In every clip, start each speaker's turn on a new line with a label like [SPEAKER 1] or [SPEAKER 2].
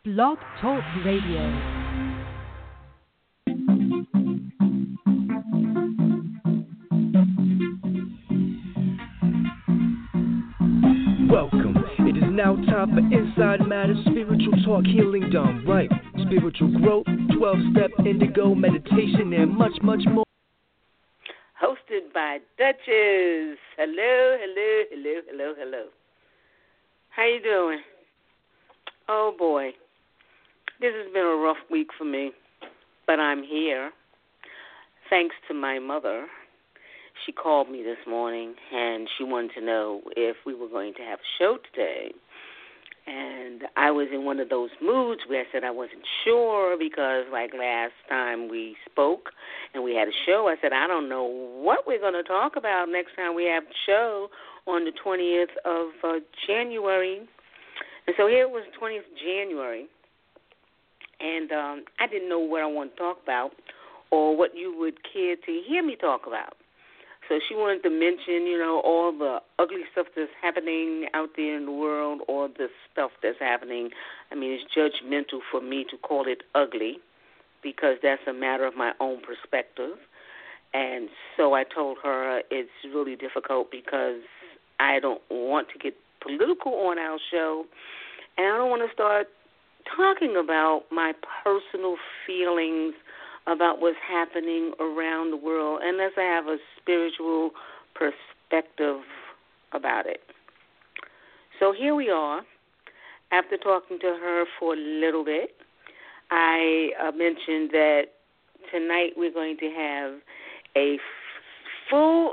[SPEAKER 1] Blog Talk Radio.
[SPEAKER 2] Welcome. It is now time for Inside Matters, spiritual talk, healing done right, spiritual growth, 12-step indigo meditation, and much, much more.
[SPEAKER 3] Hosted by Duchess. Hello, hello, hello, hello, hello. How you doing? Oh boy, this has been a rough week for me, but I'm here. Thanks to my mother. She called me this morning, and she wanted to know if we were going to have a show today. And I was in one of those moods where I said I wasn't sure because, like last time we spoke and we had a show, I said, I don't know what we're going to talk about next time we have a show on the 20th of January. And so here it was 20th of January, and I didn't know what I wanted to talk about or what you would care to hear me talk about. So she wanted to mention, all the ugly stuff that's happening out there in the world, all the stuff that's happening. I mean, it's judgmental for me to call it ugly because that's a matter of my own perspective. And so I told her it's really difficult because I don't want to get political on our show, and I don't want to start talking about my personal feelings about what's happening around the world unless I have a spiritual perspective about it. So here we are. After talking to her for a little bit, I mentioned that tonight we're going to have a full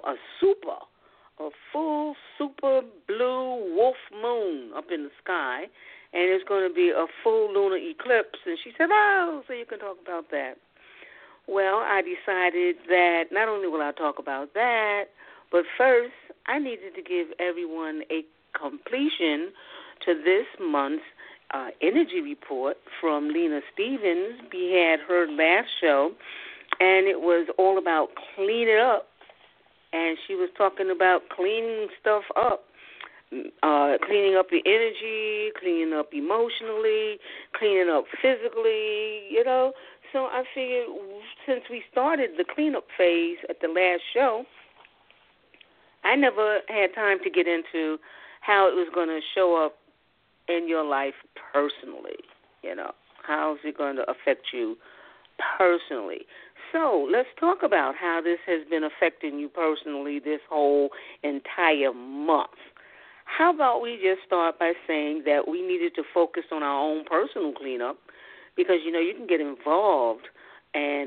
[SPEAKER 3] super blue wolf moon up in the sky, and it's going to be a full lunar eclipse. And she said, so you can talk about that. Well, I decided that not only will I talk about that, but first I needed to give everyone a completion to this month's energy report from Lena Stevens. We had her last show, and it was all about clean it up. And she was talking about cleaning stuff up, cleaning up your energy, cleaning up emotionally, cleaning up physically, So I figured since we started the cleanup phase at the last show, I never had time to get into how it was going to show up in your life personally. How is it going to affect you personally? So let's talk about how this has been affecting you personally this whole entire month. How about we just start by saying that we needed to focus on our own personal cleanup because, you can get involved and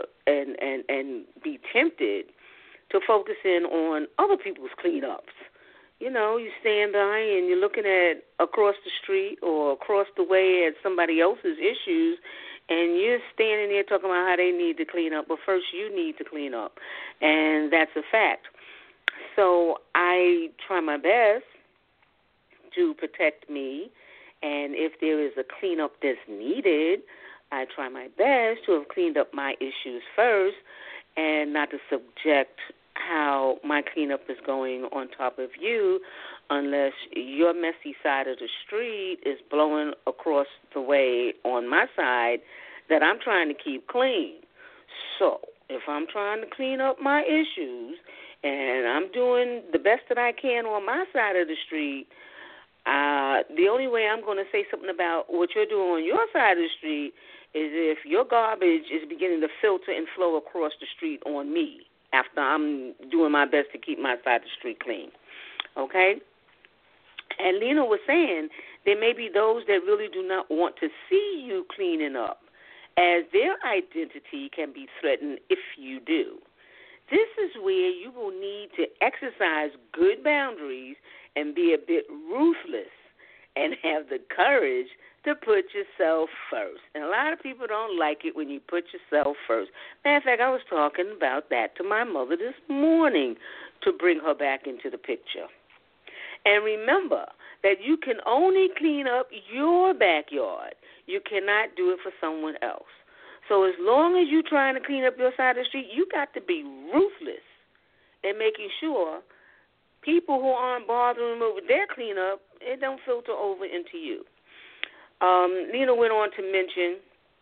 [SPEAKER 3] be tempted to focus in on other people's cleanups. You stand by and you're looking at across the street or across the way at somebody else's issues, and you're standing there talking about how they need to clean up, but first you need to clean up, and that's a fact. So I try my best to protect me, and if there is a cleanup that's needed, I try my best to have cleaned up my issues first and not to subject how my cleanup is going on top of you unless your messy side of the street is blowing across the way on my side that I'm trying to keep clean. So if I'm trying to clean up my issues and I'm doing the best that I can on my side of the street, the only way I'm going to say something about what you're doing on your side of the street is if your garbage is beginning to filter and flow across the street on me after I'm doing my best to keep my side of the street clean. Okay? And Lena was saying there may be those that really do not want to see you cleaning up, as their identity can be threatened if you do. This is where you will need to exercise good boundaries and be a bit ruthless and have the courage to put yourself first. And a lot of people don't like it when you put yourself first. Matter of fact, I was talking about that to my mother this morning to bring her back into the picture. And remember that you can only clean up your backyard. You cannot do it for someone else. So as long as you're trying to clean up your side of the street, you got to be ruthless in making sure people who aren't bothering with their cleanup, it don't filter over into you. Nina went on to mention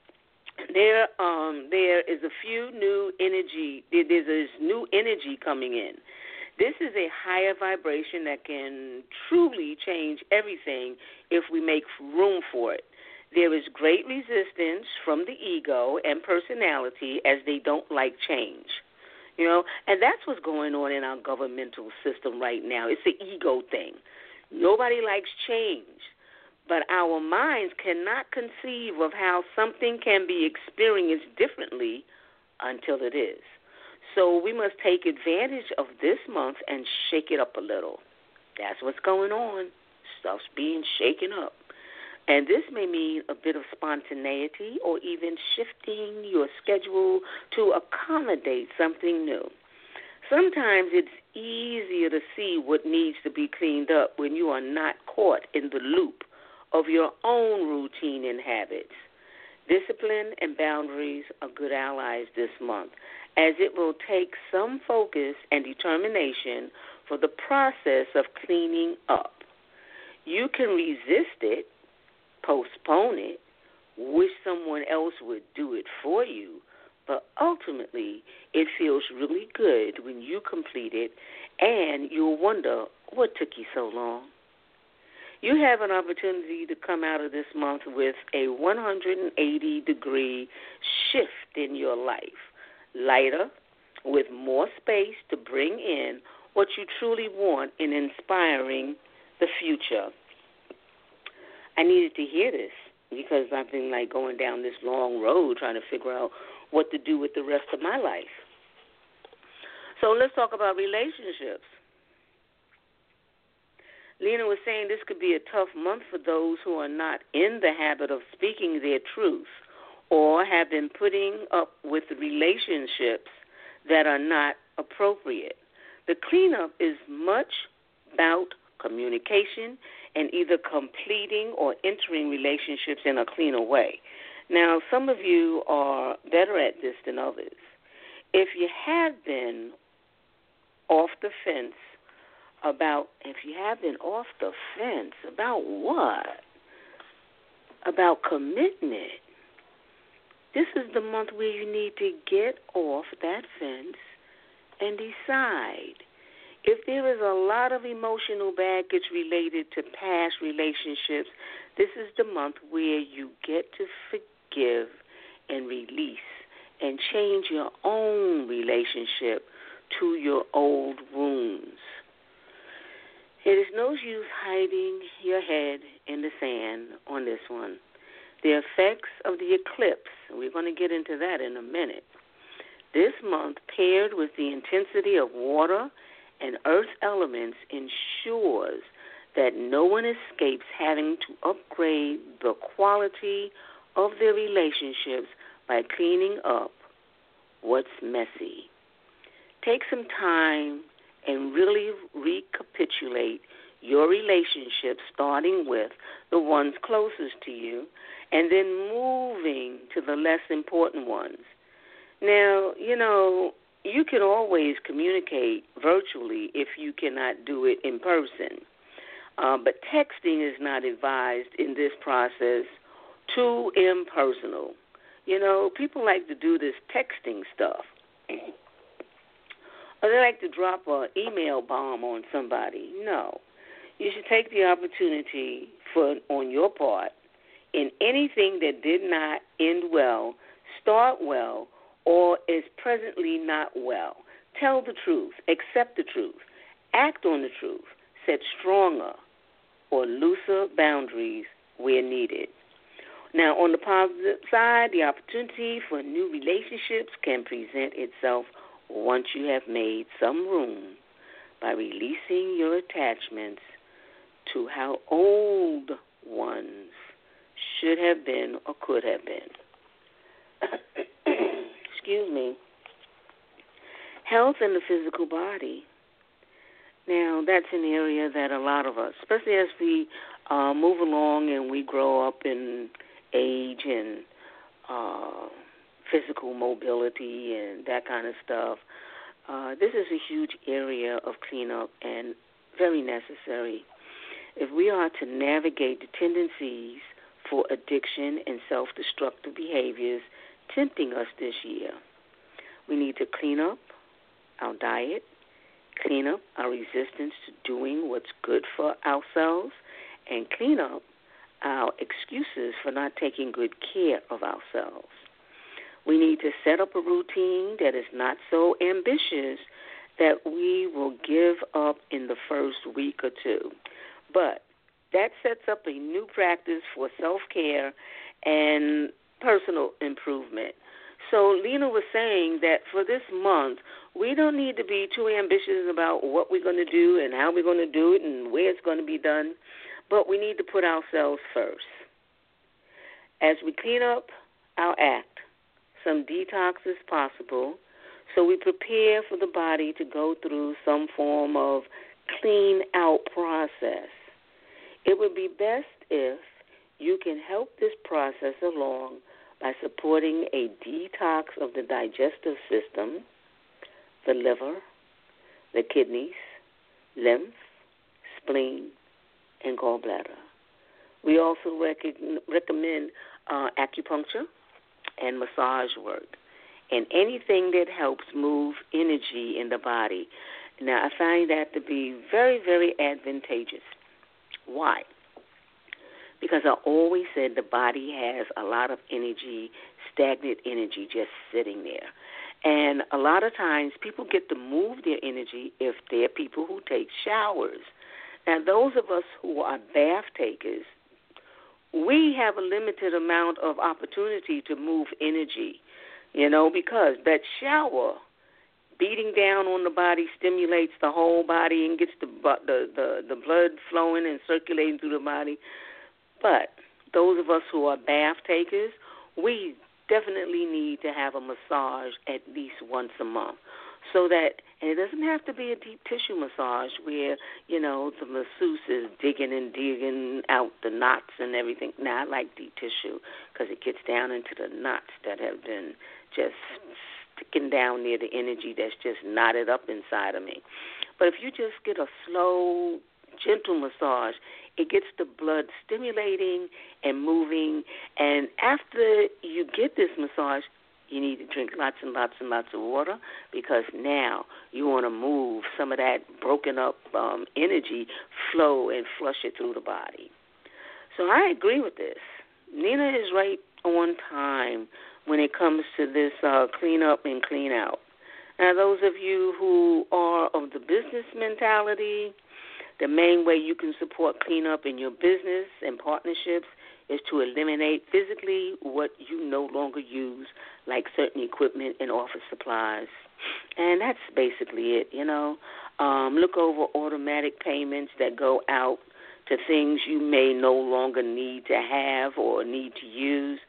[SPEAKER 3] there is a few new energy. There's this new energy coming in. This is a higher vibration that can truly change everything if we make room for it. There is great resistance from the ego and personality as they don't like change. And that's what's going on in our governmental system right now. It's the ego thing. Nobody likes change, but our minds cannot conceive of how something can be experienced differently until it is. So we must take advantage of this month and shake it up a little. That's what's going on. Stuff's being shaken up. And this may mean a bit of spontaneity or even shifting your schedule to accommodate something new. Sometimes it's easier to see what needs to be cleaned up when you are not caught in the loop of your own routine and habits. Discipline and boundaries are good allies this month, as it will take some focus and determination for the process of cleaning up. You can resist it, postpone it, wish someone else would do it for you, but ultimately it feels really good when you complete it, and you'll wonder what took you so long. You have an opportunity to come out of this month with a 180-degree shift in your life, lighter, with more space to bring in what you truly want in inspiring the future. I needed to hear this because I've been going down this long road trying to figure out what to do with the rest of my life. So let's talk about relationships. Lena was saying this could be a tough month for those who are not in the habit of speaking their truth or have been putting up with relationships that are not appropriate. The cleanup is much about communication and either completing or entering relationships in a cleaner way. Now, some of you are better at this than others. If you have been off the fence about what? About commitment. This is the month where you need to get off that fence and decide. If there is a lot of emotional baggage related to past relationships, this is the month where you get to forgive and release and change your own relationship to your old wounds. It is no use hiding your head in the sand on this one. The effects of the eclipse, we're going to get into that in a minute. This month, paired with the intensity of water and earth elements, ensures that no one escapes having to upgrade the quality of their relationships by cleaning up what's messy. Take some time and really recapitulate your relationships, starting with the ones closest to you and then moving to the less important ones. Now, you can always communicate virtually if you cannot do it in person. But texting is not advised in this process. Too impersonal. People like to do this texting stuff. Or they like to drop an email bomb on somebody. No. You should take the opportunity on your part in anything that did not end well, start well, or is presently not well. Tell the truth. Accept the truth. Act on the truth. Set stronger or looser boundaries where needed. Now, on the positive side, the opportunity for new relationships can present itself once you have made some room by releasing your attachments to how old ones should have been or could have been. Excuse me. Health in the physical body. Now, that's an area that a lot of us, especially as we move along and we grow up in age and physical mobility and that kind of stuff, this is a huge area of cleanup and very necessary. If we are to navigate the tendencies for addiction and self-destructive behaviors tempting us this year. We need to clean up our diet, clean up our resistance to doing what's good for ourselves, and clean up our excuses for not taking good care of ourselves. We need to set up a routine that is not so ambitious that we will give up in the first week or two. But that sets up a new practice for self-care and personal improvement. So Lena was saying that for this month, we don't need to be too ambitious about what we're going to do and how we're going to do it and where it's going to be done, but we need to put ourselves first. As we clean up our act, some detox is possible, so we prepare for the body to go through some form of clean-out process. It would be best if you can help this process along by supporting a detox of the digestive system, the liver, the kidneys, lymph, spleen, and gallbladder. We also recommend acupuncture and massage work and anything that helps move energy in the body. Now, I find that to be very, very advantageous. Why? Because I always said the body has a lot of energy, stagnant energy just sitting there. And a lot of times people get to move their energy if they're people who take showers. Now, those of us who are bath takers, we have a limited amount of opportunity to move energy, because that shower beating down on the body stimulates the whole body and gets the blood flowing and circulating through the body. But those of us who are bath takers, we definitely need to have a massage at least once a month. So that, and it doesn't have to be a deep tissue massage where, the masseuse is digging out the knots and everything. Now, I like deep tissue because it gets down into the knots that have been just sticking down near the energy that's just knotted up inside of me. But if you just get a slow, gentle massage, it gets the blood stimulating and moving. And after you get this massage, you need to drink lots and lots and lots of water because now you want to move some of that broken up energy, flow and flush it through the body. So I agree with this. Nina is right on time when it comes to this clean up and clean out. Now, those of you who are of the business mentality, the main way you can support cleanup in your business and partnerships is to eliminate physically what you no longer use, like certain equipment and office supplies. And that's basically it, Look over automatic payments that go out to things you may no longer need to have or need to use.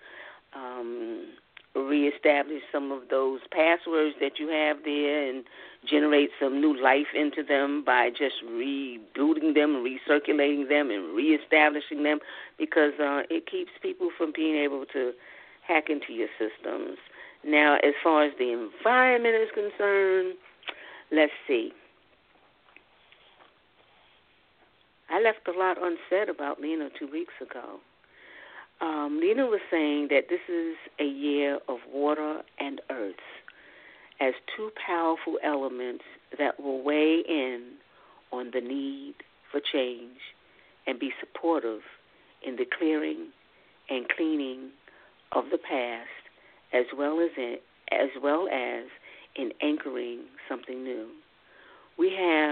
[SPEAKER 3] Reestablish some of those passwords that you have there and generate some new life into them by just rebooting them, recirculating them, and reestablishing them because it keeps people from being able to hack into your systems. Now, as far as the environment is concerned, let's see. I left a lot unsaid about Lena 2 weeks ago. Lena was saying that this is a year of water and earth as two powerful elements that will weigh in on the need for change and be supportive in the clearing and cleaning of the past as well as in anchoring something new. We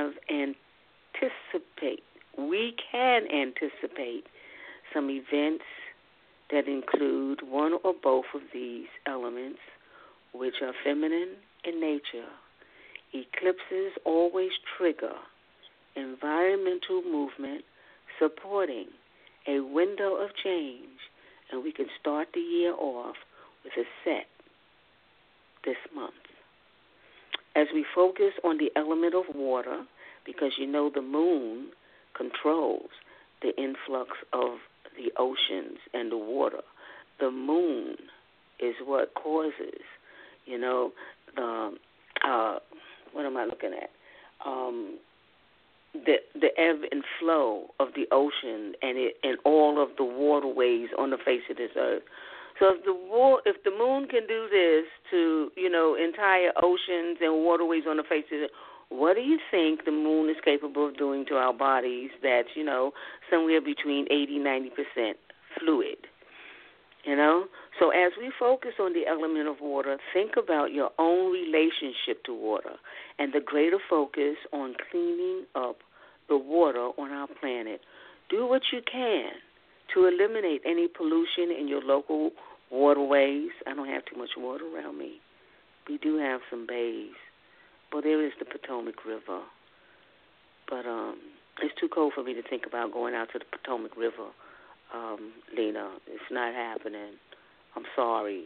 [SPEAKER 3] can anticipate some events that include one or both of these elements, which are feminine in nature. Eclipses always trigger environmental movement supporting a window of change, and we can start the year off with a set this month. As we focus on the element of water, because the moon controls the influx of the oceans and the water. The moon is what causes, what am I looking at? the ebb and flow of the ocean and all of the waterways on the face of this earth. So if the moon can do this to entire oceans and waterways on the face of it, what do you think the moon is capable of doing to our bodies? That's somewhere between 80-90% fluid. So as we focus on the element of water, think about your own relationship to water and the greater focus on cleaning up the water on our planet. Do what you can to eliminate any pollution in your local waterways. I don't have too much water around me. We do have some bays. Well, there is the Potomac River. But it's too cold for me to think about going out to the Potomac River, Lena. It's not happening. I'm sorry.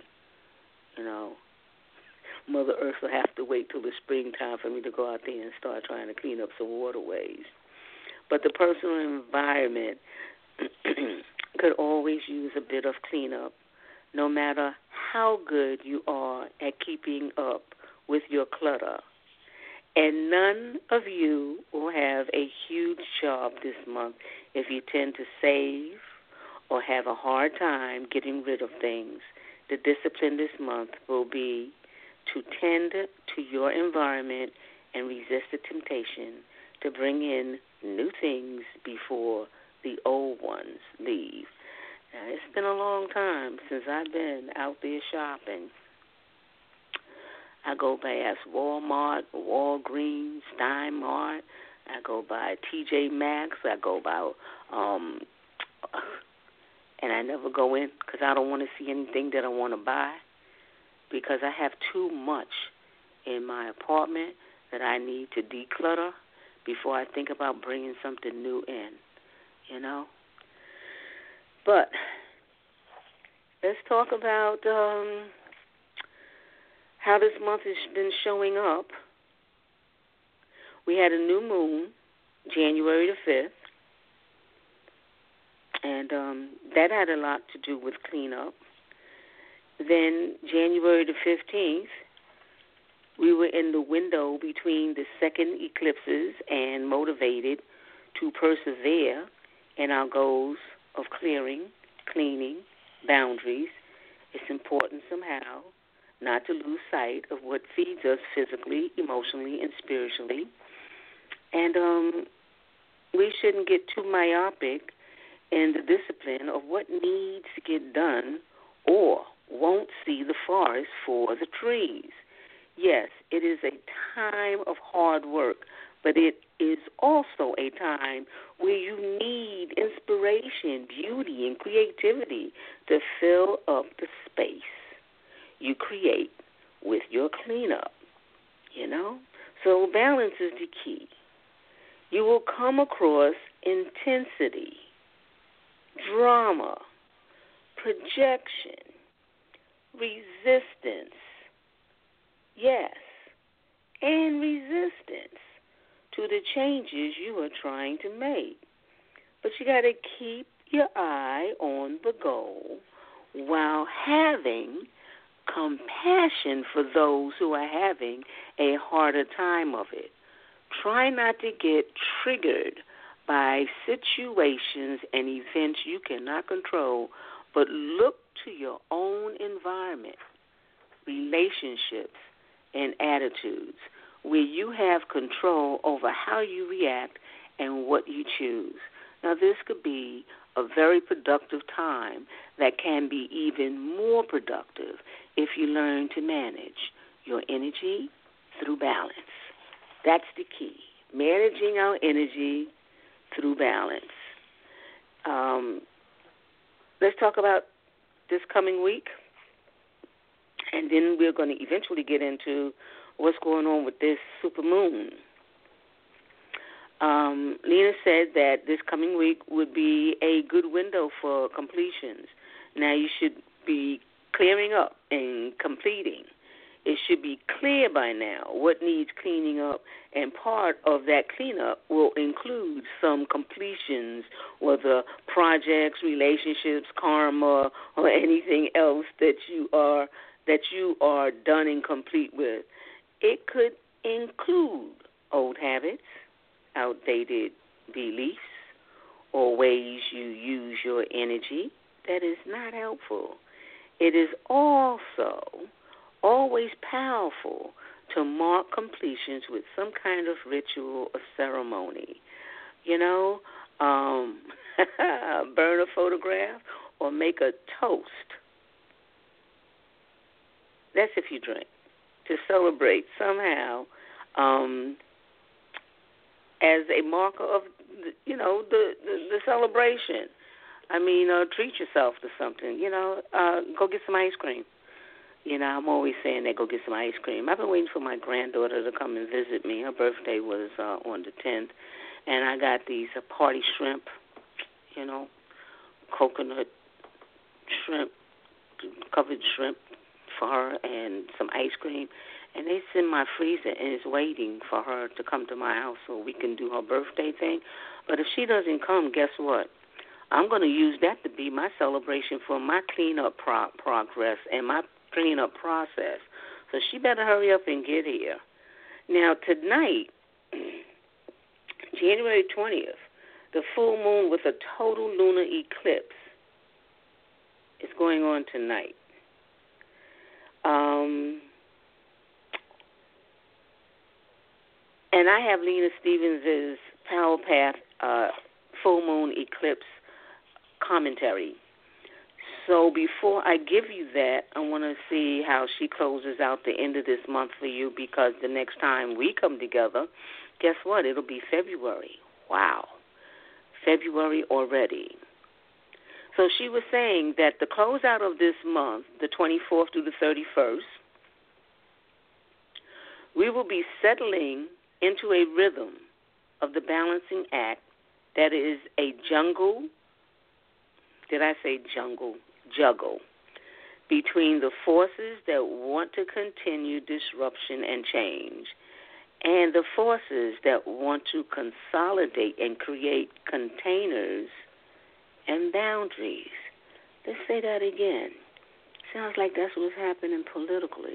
[SPEAKER 3] Mother Earth will have to wait till the springtime for me to go out there and start trying to clean up some waterways. But the personal environment could always use a bit of cleanup, no matter how good you are at keeping up with your clutter. And none of you will have a huge job this month if you tend to save or have a hard time getting rid of things. The discipline this month will be to tend to your environment and resist the temptation to bring in new things before the old ones leave. Now, it's been a long time since I've been out there shopping. I go past Walmart, Walgreens, Stein Mart. I go by TJ Maxx. I go by, and I never go in because I don't want to see anything that I want to buy because I have too much in my apartment that I need to declutter before I think about bringing something new in, But let's talk about how this month has been showing up. We had a new moon, January the 5th, and that had a lot to do with cleanup. Then January the 15th, we were in the window between the second eclipses and motivated to persevere in our goals of clearing, cleaning, boundaries. It's important somehow not to lose sight of what feeds us physically, emotionally, and spiritually. And we shouldn't get too myopic in the discipline of what needs to get done or won't see the forest for the trees. Yes, it is a time of hard work, but it is also a time where you need inspiration, beauty, and creativity to fill up the space you create with your cleanup, So balance is the key. You will come across intensity, drama, projection, resistance, yes, and resistance to the changes you are trying to make. But you got to keep your eye on the goal while having compassion for those who are having a harder time of it. Try not to get triggered by situations and events you cannot control, but look to your own environment, relationships, and attitudes where you have control over how you react and what you choose. Now, this could be a very productive time that can be even more productive if you learn to manage your energy through balance. That's the key, managing our energy through balance. Let's talk about this coming week, and then we're going to eventually get into what's going on with this supermoon. Lena said that this coming week would be a good window for completions. Now you should be clearing up and completing. It should be clear by now what needs cleaning up, and part of that cleanup will include some completions, whether projects, relationships, karma, or anything else that you are done and complete with. It could include old habits, outdated beliefs or ways you use your energy that is not helpful. It is also always powerful to mark completions with some kind of ritual or ceremony. You know, burn a photograph or make a toast. That's if you drink. To celebrate somehow as a marker of, the celebration. I mean, treat yourself to something. Go get some ice cream. I'm always saying that, go get some ice cream. I've been waiting for my granddaughter to come and visit me. Her birthday was on the 10th, and I got these party shrimp, coconut shrimp, covered shrimp for her and some ice cream. And it's in my freezer, and it's waiting for her to come to my house so we can do her birthday thing. But if she doesn't come, guess what? I'm going to use that to be my celebration for my cleanup progress and my cleanup process. So she better hurry up and get here. Now, tonight, January 20th, the full moon with a total lunar eclipse is going on tonight. And I have Lena Stevens' Power Path full moon eclipse commentary. So before I give you that, I want to see how she closes out the end of this month for you, because the next time we come together, guess what? It'll be February. Wow. February already. So she was saying that the closeout of this month, the 24th through the 31st, we will be settling into a rhythm of the balancing act that is a jungle, did I say jungle? Juggle, between the forces that want to continue disruption and change and the forces that want to consolidate and create containers and boundaries. Let's say that again. Sounds like that's what's happening politically.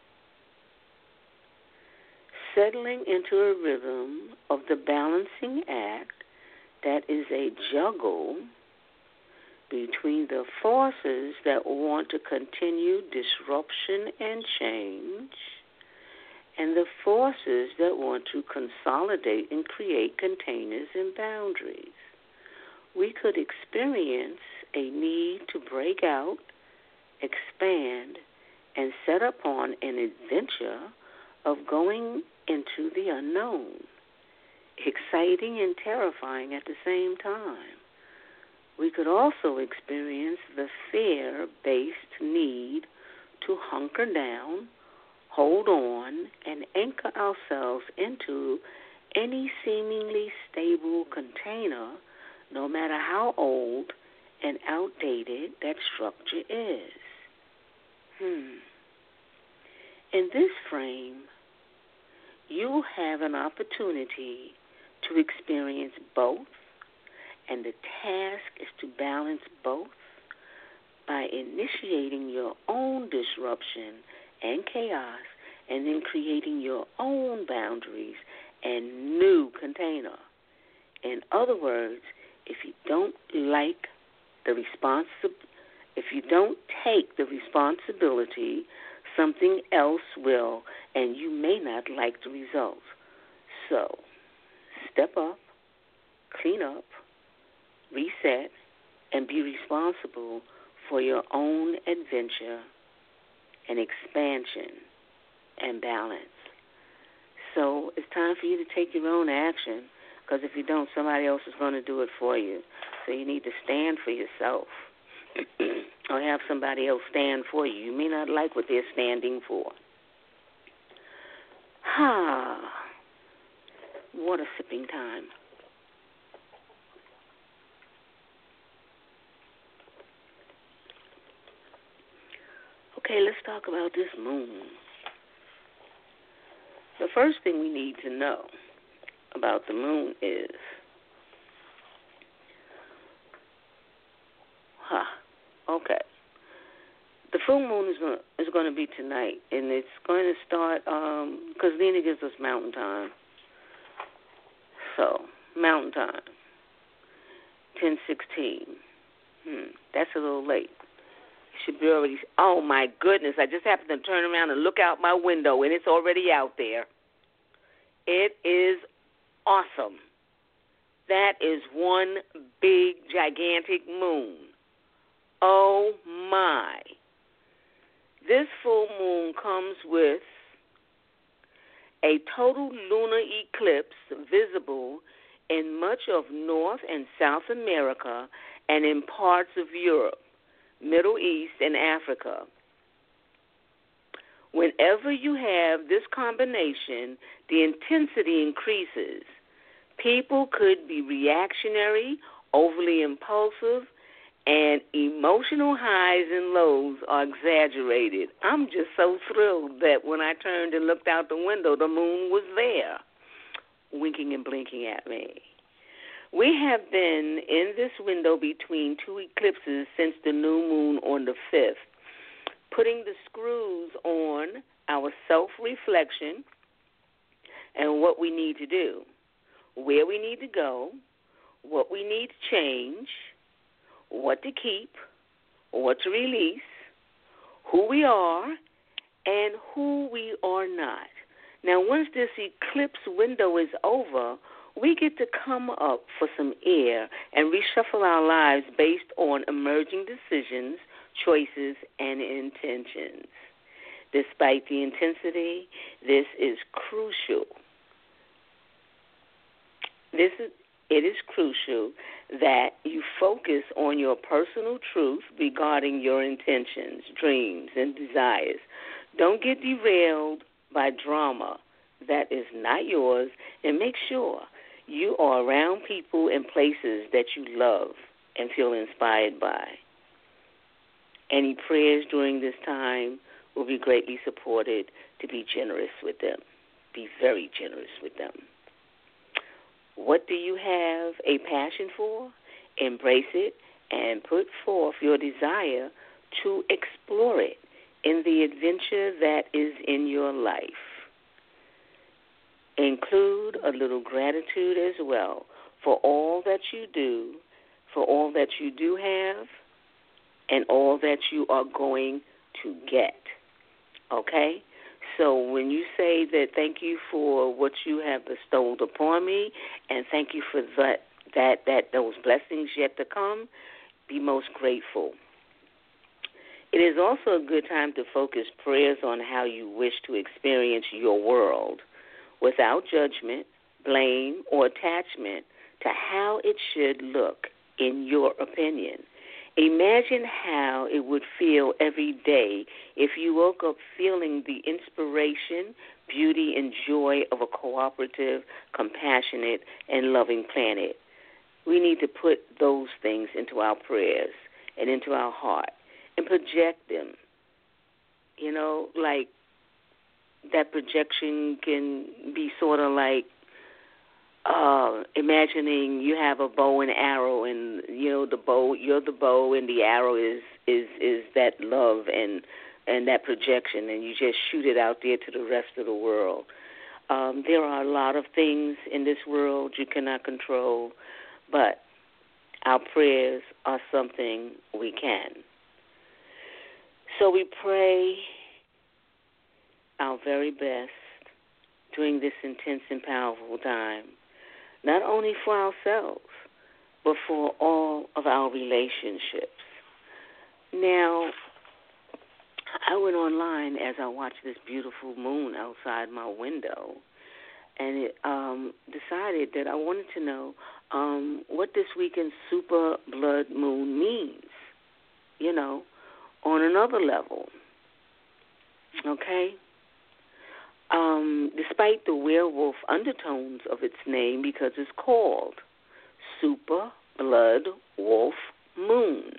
[SPEAKER 3] Settling into a rhythm of the balancing act that is a juggle between the forces that want to continue disruption and change and the forces that want to consolidate and create containers and boundaries. We could experience a need to break out, expand, and set upon an adventure of going into the unknown, exciting and terrifying at the same time. We could also experience the fear-based need to hunker down, hold on, and anchor ourselves into any seemingly stable container, no matter how old and outdated that structure is. In this frame, you have an opportunity to experience both, and the task is to balance both by initiating your own disruption and chaos and then creating your own boundaries and new container. In other words, if you don't take the responsibility, something else will, and you may not like the results. So, step up, clean up, reset, and be responsible for your own adventure and expansion and balance. So it's time for you to take your own action, because if you don't, somebody else is going to do it for you. So you need to stand for yourself or have somebody else stand for you. You may not like what they're standing for. Water sipping time. Okay, let's talk about this moon. The first thing we need to know about the moon is, okay, the full moon is going to be tonight, and it's going to start, because Lena gives us mountain time, Also, Mountain Time, 10:16. That's a little late. It should be already. Oh my goodness! I just happened to turn around and look out my window, and it's already out there. It is awesome. That is one big, gigantic moon. Oh my! This full moon comes with a total lunar eclipse visible in much of North and South America and in parts of Europe, Middle East, and Africa. Whenever you have this combination, the intensity increases. People could be reactionary, overly impulsive, and emotional highs and lows are exaggerated. I'm just so thrilled that when I turned and looked out the window, the moon was there, winking and blinking at me. We have been in this window between two eclipses since the new moon on the 5th, putting the screws on our self-reflection and what we need to do, where we need to go, what we need to change, what to keep, what to release, who we are, and who we are not. Now, once this eclipse window is over, we get to come up for some air and reshuffle our lives based on emerging decisions, choices, and intentions. Despite the intensity, this is crucial. It is crucial that you focus on your personal truth regarding your intentions, dreams, and desires. Don't get derailed by drama that is not yours, and make sure you are around people and places that you love and feel inspired by. Any prayers during this time will be greatly supported. To be generous with them. Be very generous with them. What do you have a passion for? Embrace it and put forth your desire to explore it in the adventure that is in your life. Include a little gratitude as well for all that you do, for all that you do have, and all that you are going to get. Okay? So when you say that thank you for what you have bestowed upon me, and thank you for that those blessings yet to come, be most grateful. It is also a good time to focus prayers on how you wish to experience your world without judgment, blame, or attachment to how it should look in your opinion. Imagine how it would feel every day if you woke up feeling the inspiration, beauty, and joy of a cooperative, compassionate, and loving planet. We need to put those things into our prayers and into our heart and project them. You know, like that projection can be sort of like imagining you have a bow and arrow, and you're the bow, and the arrow is that love and that projection, and you just shoot it out there to the rest of the world. There are a lot of things in this world you cannot control, but our prayers are something we can. So we pray our very best during this intense and powerful time, not only for ourselves, but for all of our relationships. Now, I went online as I watched this beautiful moon outside my window, and it decided that I wanted to know what this weekend's super blood moon means, you know, on another level, okay? Despite the werewolf undertones of its name, because it's called Super Blood Wolf Moon.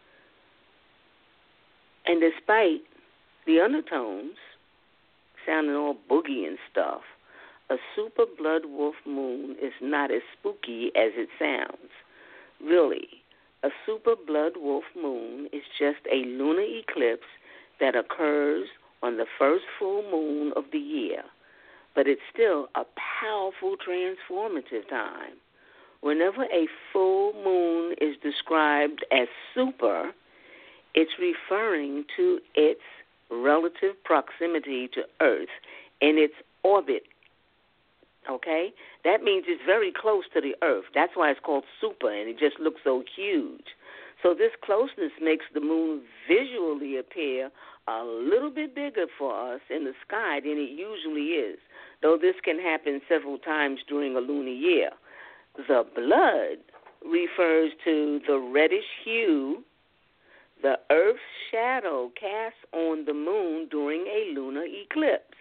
[SPEAKER 3] And despite the undertones sounding all boogie and stuff, a super blood wolf moon is not as spooky as it sounds. Really, a super blood wolf moon is just a lunar eclipse that occurs on the first full moon of the year. but it's still a powerful transformative time. Whenever a full moon is described as super, it's referring to its relative proximity to Earth in its orbit. Okay? That means it's very close to the Earth. That's why it's called super, and it just looks so huge. So this closeness makes the moon visually appear a little bit bigger for us in the sky than it usually is, though this can happen several times during a lunar year. The blood refers to the reddish hue the Earth's shadow casts on the moon during a lunar eclipse.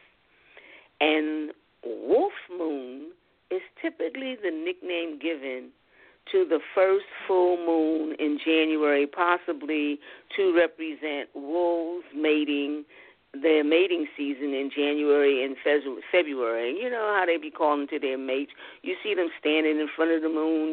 [SPEAKER 3] And wolf moon is typically the nickname given to the first full moon in January, possibly to represent wolves mating, their mating season in January and February. You know how they be calling to their mates. You see them standing in front of the moon,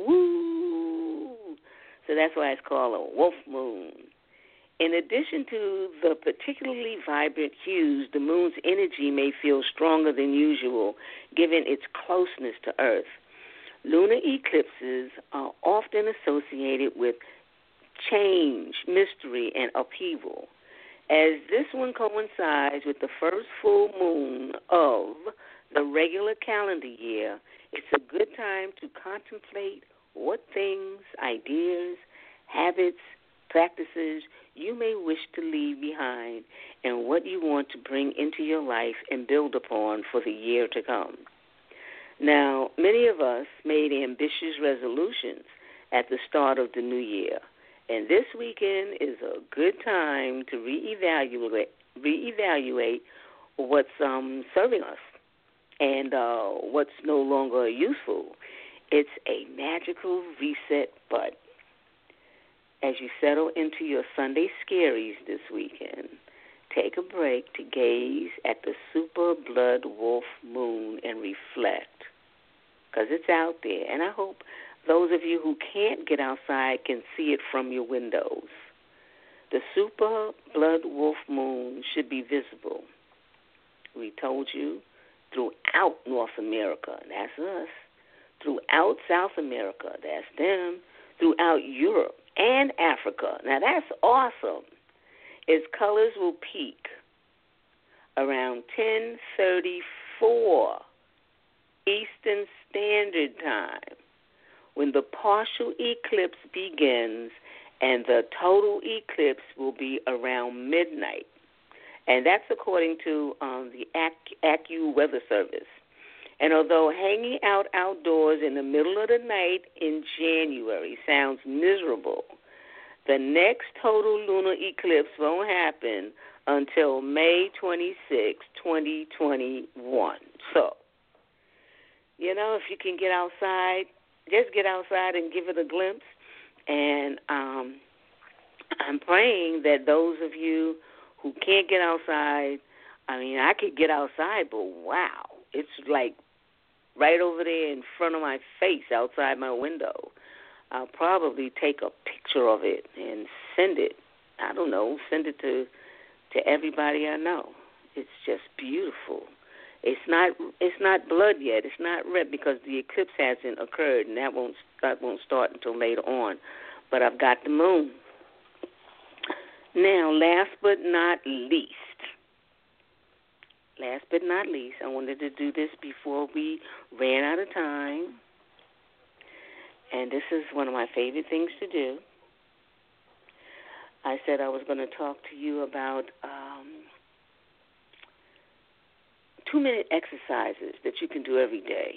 [SPEAKER 3] woo. So that's why it's called a wolf moon. In addition to the particularly vibrant hues, the moon's energy may feel stronger than usual, given its closeness to Earth. Lunar eclipses are often associated with change, mystery, and upheaval. As this one coincides with the first full moon of the regular calendar year, it's a good time to contemplate what things, ideas, habits, practices you may wish to leave behind and what you want to bring into your life and build upon for the year to come. Now, many of us made ambitious resolutions at the start of the new year, and this weekend is a good time to reevaluate what's serving us and what's no longer useful. It's a magical reset button. As you settle into your Sunday scaries this weekend, take a break to gaze at the super blood wolf moon and reflect, because it's out there. And I hope those of you who can't get outside can see it from your windows. The super blood wolf moon should be visible, we told you, throughout North America, that's us, throughout South America, that's them, throughout Europe and Africa. Now, that's awesome. Its colors will peak around 10:34 Eastern Standard Time when the partial eclipse begins, and the total eclipse will be around midnight. And that's according to the AccuWeather Service. And although hanging out outdoors in the middle of the night in January sounds miserable, the next total lunar eclipse won't happen until May 26, 2021. So, if you can get outside, just get outside and give it a glimpse. And I'm praying that those of you who can't get outside, I could get outside, but wow, it's like right over there in front of my face outside my window. I'll probably take a picture of it and send it. Send it to everybody I know. It's just beautiful. It's not blood yet. It's not red because the eclipse hasn't occurred, and that won't start until later on. But I've got the moon. Now, last but not least, I wanted to do this before we ran out of time. And this is one of my favorite things to do. I said I was going to talk to you about 2-minute exercises that you can do every day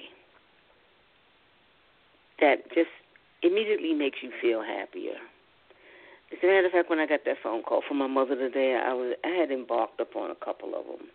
[SPEAKER 3] that just immediately makes you feel happier. As a matter of fact, when I got that phone call from my mother today, I had embarked upon a couple of them.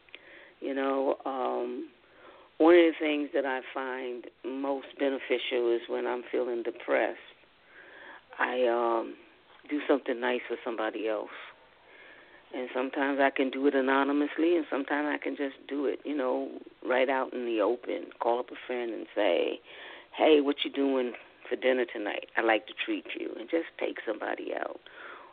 [SPEAKER 3] One of the things that I find most beneficial is when I'm feeling depressed, I do something nice for somebody else. And sometimes I can do it anonymously, and sometimes I can just do it, right out in the open. Call up a friend and say, hey, what you doing for dinner tonight? I'd like to treat you, and just take somebody out.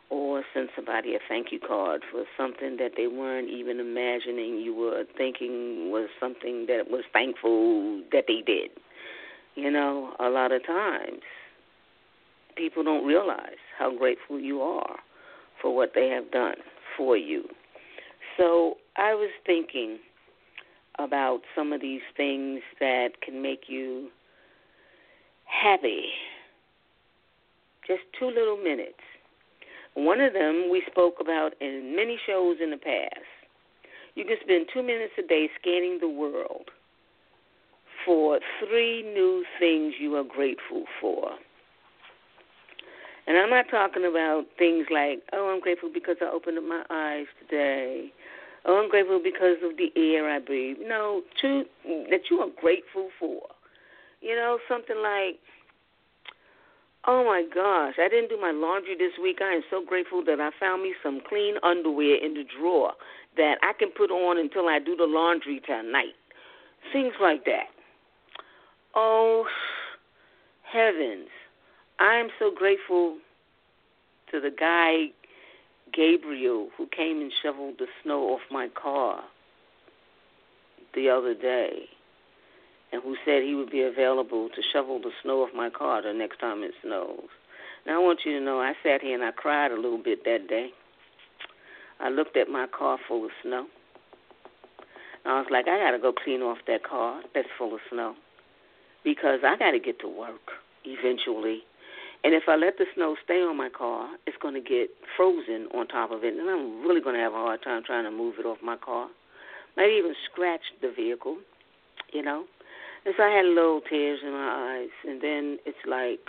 [SPEAKER 3] or send somebody a thank you card for something that they weren't even imagining you were thinking was something that was thankful that they did. You know, a lot of times people don't realize how grateful you are for what they have done for you. So I was thinking about some of these things that can make you happy. Just 2 little minutes. One of them we spoke about in many shows in the past. You can spend 2 minutes a day scanning the world for 3 new things you are grateful for. And I'm not talking about things like, oh, I'm grateful because I opened up my eyes today. Oh, I'm grateful because of the air I breathe. No, 2 that you are grateful for. You know, something like, oh, my gosh, I didn't do my laundry this week. I am so grateful that I found me some clean underwear in the drawer that I can put on until I do the laundry tonight. Things like that. Oh, heavens. I am so grateful to the guy, Gabriel, who came and shoveled the snow off my car the other day, and who said he would be available to shovel the snow off my car the next time it snows. Now, I want you to know I sat here and I cried a little bit that day. I looked at my car full of snow. And I was like, I got to go clean off that car that's full of snow because I got to get to work eventually. And if I let the snow stay on my car, it's going to get frozen on top of it, and I'm really going to have a hard time trying to move it off my car. Maybe even scratch the vehicle, you know. And so I had little tears in my eyes, and then it's like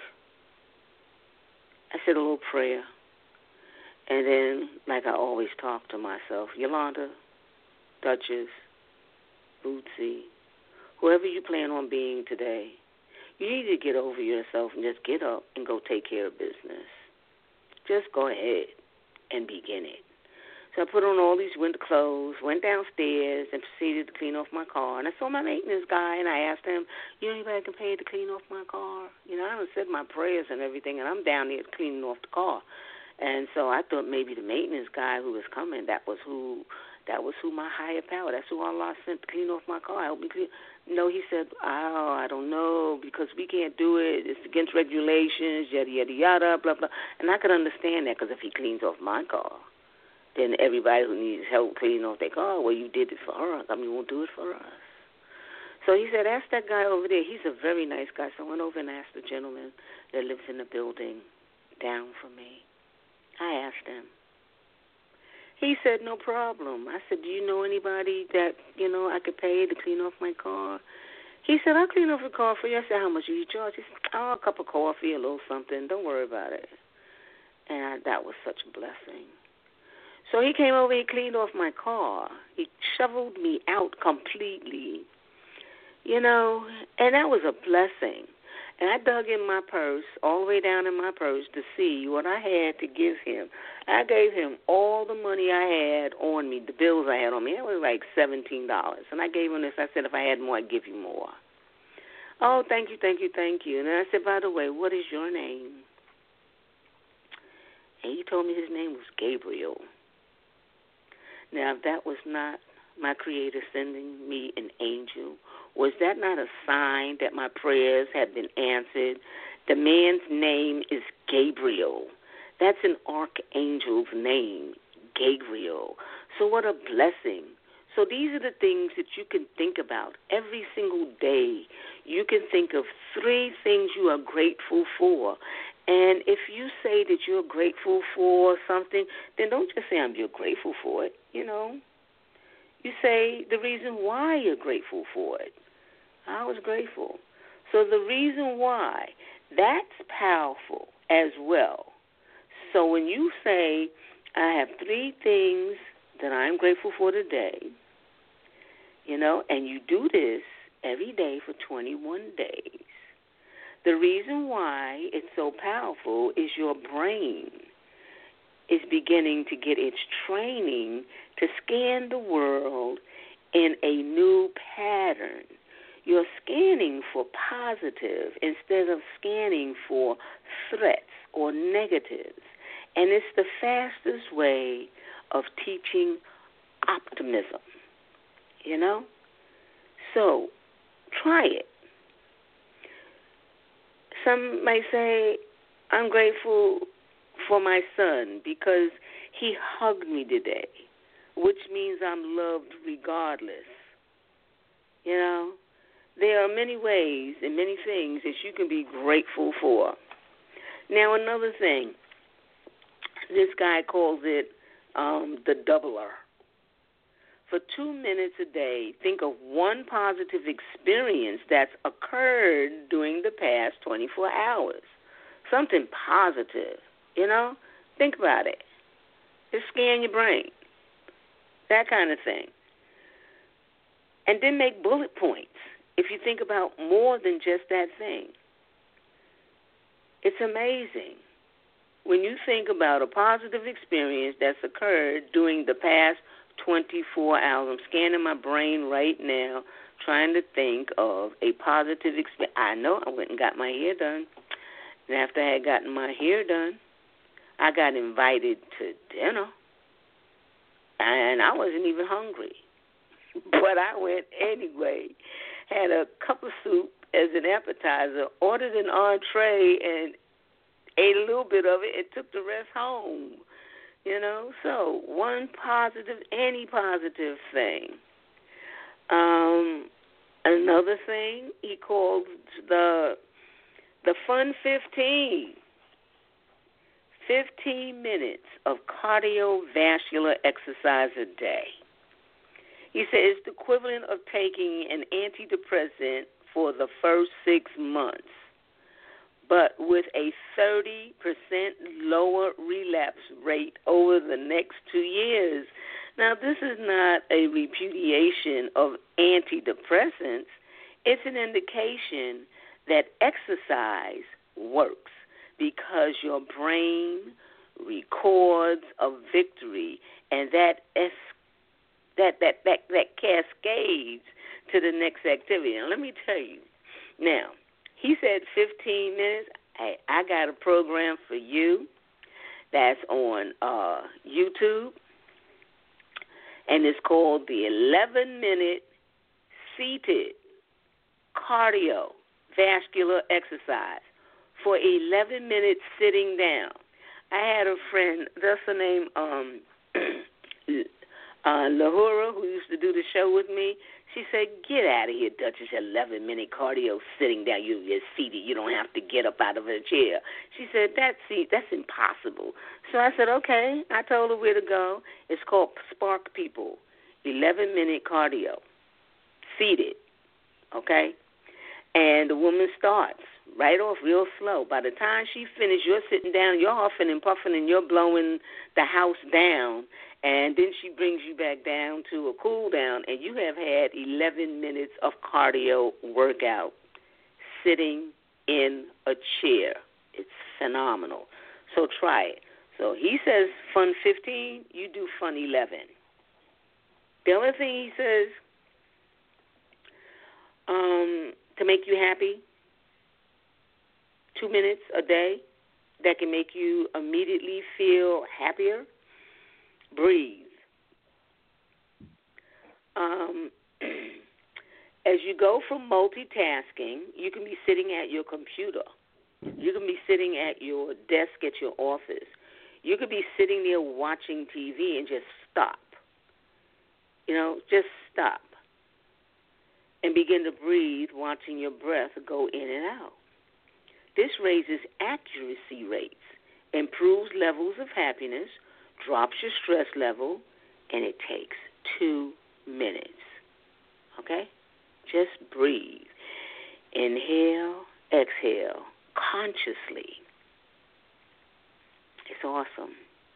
[SPEAKER 3] I said a little prayer. And then, like I always talk to myself, Yolanda, Duchess, Bootsy, whoever you plan on being today, you need to get over yourself and just get up and go take care of business. Just go ahead and begin it. So I put on all these winter clothes, went downstairs, and proceeded to clean off my car. And I saw my maintenance guy, and I asked him, you know anybody can pay to clean off my car? You know, I done said my prayers and everything, and I'm down there cleaning off the car. And so I thought maybe the maintenance guy who was coming, that was who my higher power. That's who Allah sent to clean off my car. Help me clean. No, he said, oh, I don't know, because we can't do it. It's against regulations, yada, yada, yada, blah, blah. And I could understand that, because if he cleans off my car, then everybody who needs help cleaning off their car, well, you did it for us. I mean, we'll do it for us. So he said, ask that guy over there. He's a very nice guy. So I went over and asked the gentleman that lives in the building down from me. I asked him. He said, no problem. I said, do you know anybody that, you know, I could pay to clean off my car? He said, I'll clean off the car for you. I said, how much do you charge? He said, oh, a cup of coffee, a little something. Don't worry about it. And that was such a blessing. So he came over, he cleaned off my car. He shoveled me out completely, you know, and that was a blessing. And I dug in my purse, all the way down in my purse, to see what I had to give him. I gave him all the money I had on me, the bills I had on me. It was like $17. And I gave him this. I said, if I had more, I'd give you more. Oh, thank you, thank you, thank you. And then I said, by the way, what is your name? And he told me his name was Gabriel. Now, if that was not my Creator sending me an angel, was that not a sign that my prayers had been answered? The man's name is Gabriel. That's an archangel's name, Gabriel. So what a blessing. So these are the things that you can think about every single day. You can think of 3 things you are grateful for. And if you say that you're grateful for something, then don't just say you're grateful for it, you know. You say the reason why you're grateful for it. I was grateful. So the reason why, that's powerful as well. So when you say, I have 3 things that I'm grateful for today, you know, and you do this every day for 21 days, the reason why it's so powerful is your brain is beginning to get its training to scan the world in a new pattern. You're scanning for positive instead of scanning for threats or negatives. And it's the fastest way of teaching optimism, you know? So try it. Some may say, I'm grateful for my son because he hugged me today, which means I'm loved regardless. You know, there are many ways and many things that you can be grateful for. Now, another thing, this guy calls it the doubler. For 2 minutes a day, think of one positive experience that's occurred during the past 24 hours. Something positive, you know? Think about it. Just scan your brain. That kind of thing. And then make bullet points if you think about more than just that thing. It's amazing. When you think about a positive experience that's occurred during the past 24 hours, I'm scanning my brain right now, trying to think of a positive experience. I know I went and got my hair done. And after I had gotten my hair done, I got invited to dinner. And I wasn't even hungry. But I went anyway. Had a cup of soup as an appetizer, ordered an entree, and ate a little bit of it and took the rest home. You know, so one positive, any positive thing. Another thing he called the Fun 15. 15 minutes of cardiovascular exercise a day. He said it's the equivalent of taking an antidepressant for the first 6 months, but with a 30% lower relapse rate over the next 2 years. Now, this is not a repudiation of antidepressants. It's an indication that exercise works because your brain records a victory, and that cascades to the next activity. Now, let me tell you. Now, he said 15 minutes. Hey, I got a program for you that's on YouTube, and it's called the 11-minute seated cardiovascular exercise for 11 minutes sitting down. I had a friend, that's her name, Lahura, who used to do the show with me. She said, get out of here, Duchess, 11-minute cardio sitting down. You're seated. You don't have to get up out of a chair. She said, that's impossible. So I said, okay. I told her where to go. It's called Spark People, 11-minute cardio, seated, okay? And the woman starts right off real slow. By the time she finishes, you're sitting down, you're huffing and puffing, and you're blowing the house down. And then she brings you back down to a cool down, and you have had 11 minutes of cardio workout sitting in a chair. It's phenomenal. So try it. So he says fun 15, you do fun 11. The other thing he says, to make you happy, 2 minutes a day that can make you immediately feel happier. Breathe. As you go from multitasking, you can be sitting at your computer. You can be sitting at your desk at your office. You could be sitting there watching TV and just stop. You know, just stop. And begin to breathe, watching your breath go in and out. This raises accuracy rates, improves levels of happiness, drops your stress level, and it takes 2 minutes. Okay? Just breathe. Inhale, exhale, consciously. It's awesome.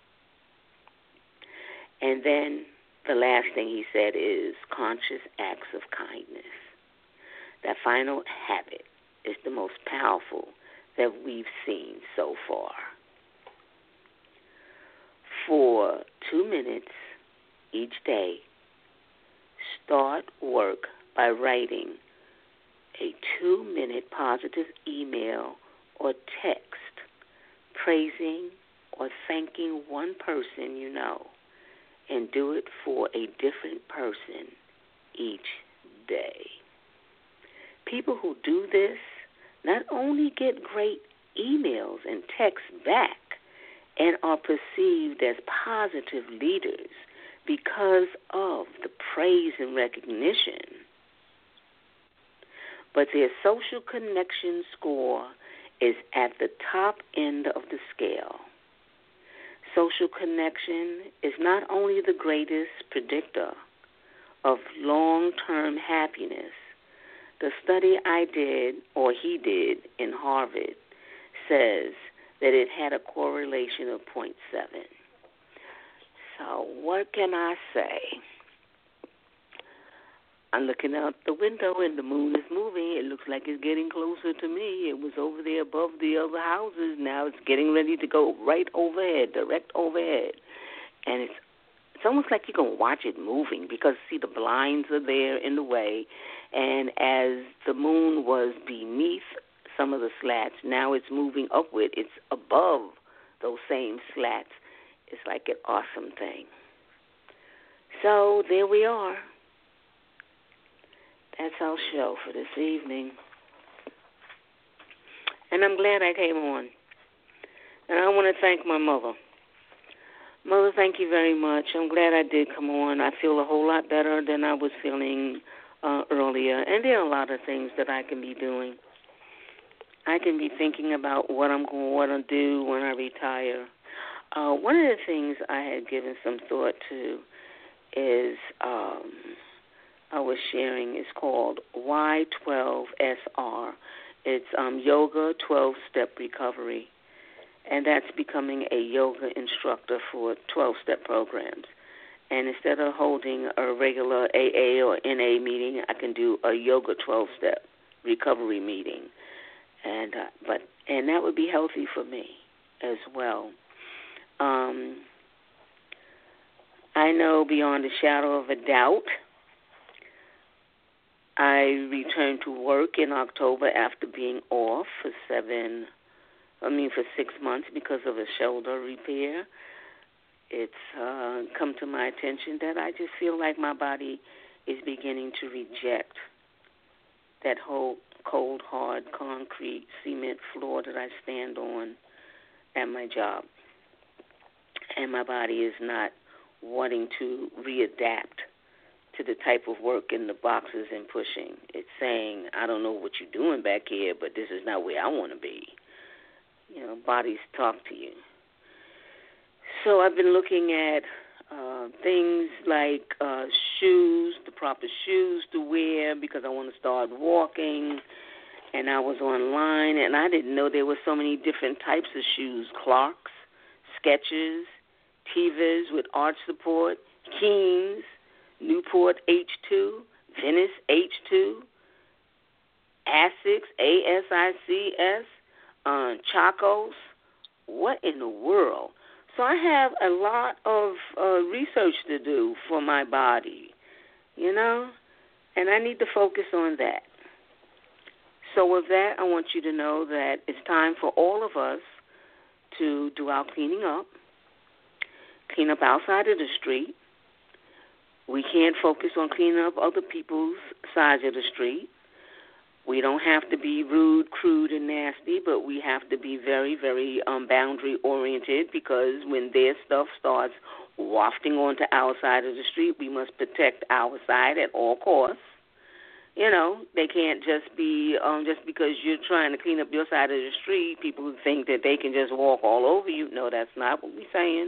[SPEAKER 3] And then the last thing he said is conscious acts of kindness. That final habit is the most powerful that we've seen so far. For 2 minutes each day, start work by writing a 2-minute positive email or text praising or thanking one person you know, and do it for a different person each day. People who do this not only get great emails and texts back and are perceived as positive leaders because of the praise and recognition, but their social connection score is at the top end of the scale. Social connection is not only the greatest predictor of long-term happiness. The study I did, or he did, in Harvard says that it had a correlation of 0.7. So what can I say? I'm looking out the window and the moon is moving. It looks like it's getting closer to me. It was over there above the other houses. Now it's getting ready to go right overhead, direct overhead. And it's almost like you can watch it moving because, see, the blinds are there in the way. And as the moon was beneath some of the slats, now it's moving upward. It's above those same slats. It's like an awesome thing. So there we are. That's our show for this evening. And I'm glad I came on. And I want to thank my mother. Mother, thank you very much. I'm glad I did come on. I feel a whole lot better than I was feeling earlier. And there are a lot of things that I can be doing. I can be thinking about what I'm going to do when I retire. One of the things I had given some thought to is I was sharing is called Y12SR. It's Yoga 12-Step Recovery. And that's becoming a yoga instructor for 12-step programs. And instead of holding a regular AA or NA meeting, I can do a yoga 12-step recovery meeting. And that would be healthy for me as well. I know beyond a shadow of a doubt, I returned to work in October after being off for 6 months because of a shoulder repair. It's come to my attention that I just feel like my body is beginning to reject that whole cold, hard, concrete, cement floor that I stand on at my job. And my body is not wanting to readapt to the type of work in the boxes and pushing. It's saying, I don't know what you're doing back here, but this is not where I want to be. You know, bodies talk to you. So I've been looking at things like shoes, the proper shoes to wear because I want to start walking. And I was online, and I didn't know there were so many different types of shoes. Clarks, Skechers, Tevas with arch support, Keens, Newport H2, Venice H2, Asics, ASICS, Chacos. What in the world? So I have a lot of research to do for my body, you know, and I need to focus on that. So with that, I want you to know that it's time for all of us to do our cleaning up, clean up outside of the street. We can't focus on cleaning up other people's sides of the street. We don't have to be rude, crude, and nasty, but we have to be very, very boundary-oriented because when their stuff starts wafting onto our side of the street, we must protect our side at all costs. You know, they can't just be, just because you're trying to clean up your side of the street, people think that they can just walk all over you. No, that's not what we're saying.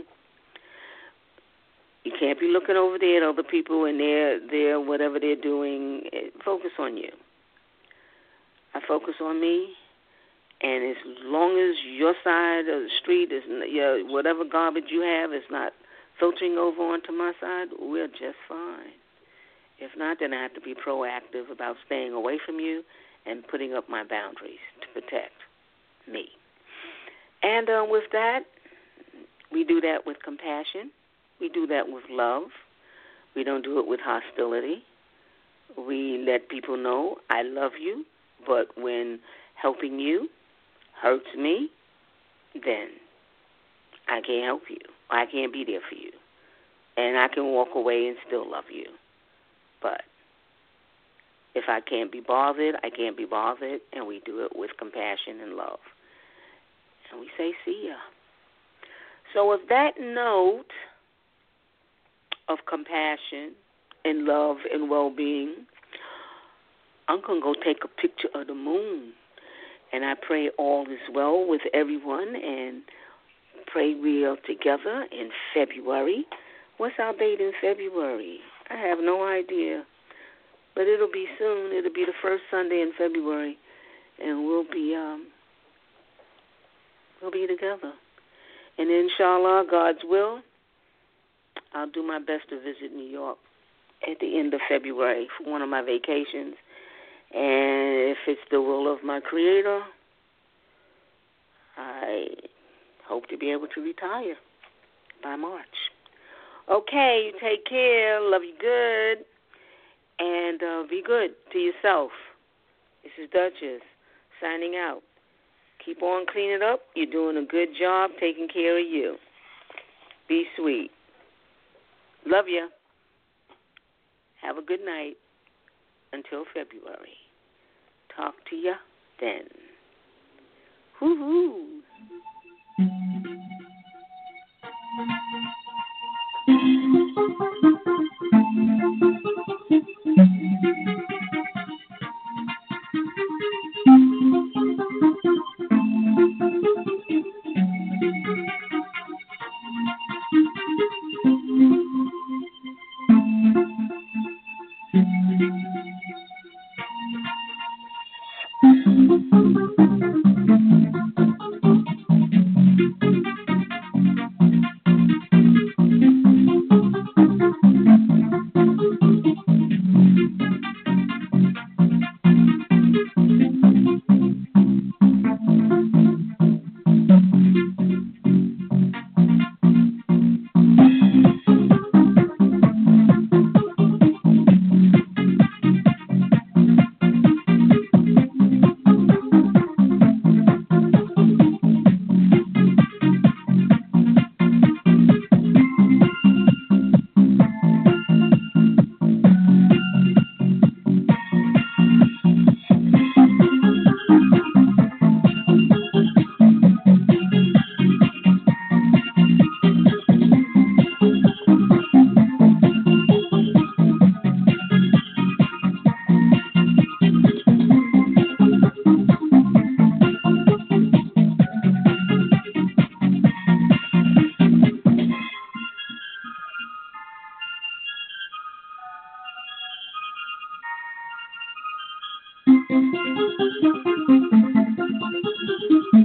[SPEAKER 3] You can't be looking over there at other people and they're whatever they're doing. Focus on you. I focus on me, and as long as your side of the street is, whatever garbage you have is not filtering over onto my side, we're just fine. If not, then I have to be proactive about staying away from you and putting up my boundaries to protect me. And with that, we do that with compassion. We do that with love. We don't do it with hostility. We let people know I love you, but when helping you hurts me, then I can't help you. I can't be there for you. And I can walk away and still love you. But if I can't be bothered, I can't be bothered, and we do it with compassion and love. And we say, see ya. So with that note of compassion and love and well-being, I'm going to go take a picture of the moon. And I pray all is well with everyone, and pray we are together in February. What's our date in February? I have no idea. But it'll be soon. It'll be the first Sunday in February, and we'll be together. And inshallah, God's will, I'll do my best to visit New York at the end of February for one of my vacations. And if it's the will of my Creator, I hope to be able to retire by March. Okay, you take care. Love you good. And be good to yourself. This is Duchess signing out. Keep on cleaning up. You're doing a good job taking care of you. Be sweet. Love you. Have a good night. Until February. Talk to ya then. Woo-hoo.
[SPEAKER 4] Thank you.